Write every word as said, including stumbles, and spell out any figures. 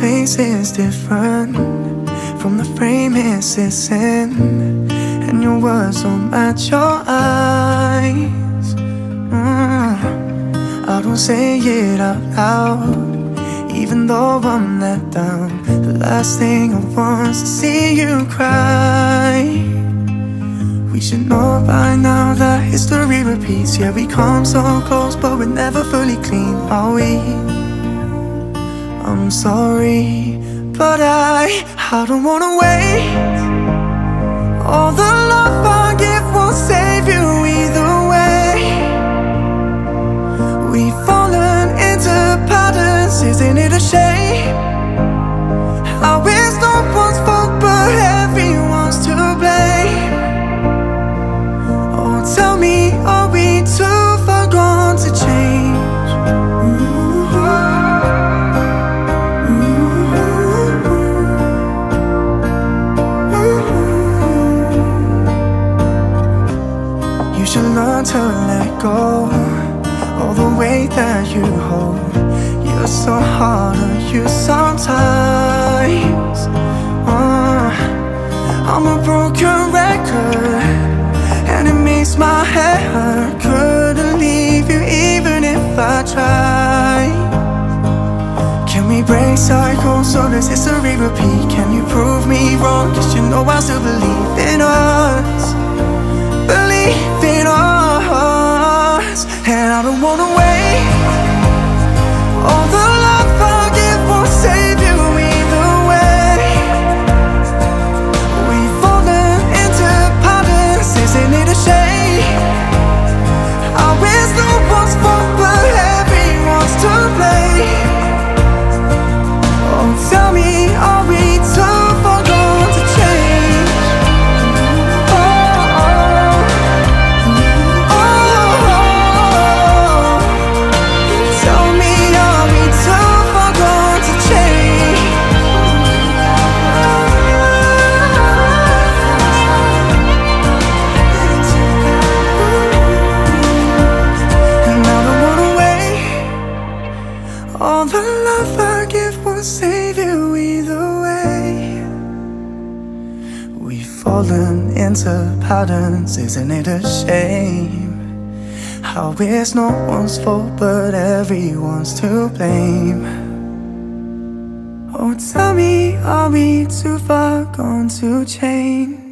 place is different from the frame it's in, and your words don't match your eyes. mm. I don't say it out loud, even though I'm let down. The last thing I want is to see you cry. We should know by now that history repeats. Yeah, we come so close, but we're never fully clean, are we? I'm sorry, but I, I don't wanna wait. All the love I give won't save you either way. We've fallen into patterns, isn't it a shame? How it's no one's fault, but everyone's to blame. Oh, tell me, are we too far gone to change? Ooh. You should learn to let go, all the weight that you hold. You're so hard on you sometimes. uh, I'm a broken record, and it makes my head hurt. Couldn't leave you even if I tried. Can we break cycles so does history repeat? Can you prove me wrong? Cause you know I still believe in us, believe in us. And I don't wanna wait. All the love I give won't save you either way. We've fallen into patterns, isn't it a shame? I wish no one's fault, but everyone's to blame. Oh, tell me, are we too far gone to change? All the love I give won't save you either way. We've fallen into patterns, isn't it a shame? How it's no one's fault, but everyone's to blame. Oh, tell me, are we too far gone to change?